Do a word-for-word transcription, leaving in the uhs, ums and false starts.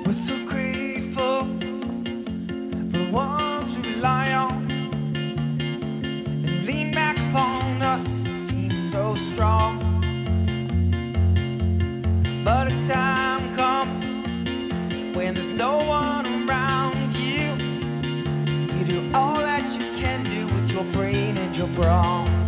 We're so grateful for the ones we rely on and lean back upon us. It seems so strong, but a time comes when there's no one around you. You do all that you can do with your brain and your brawn.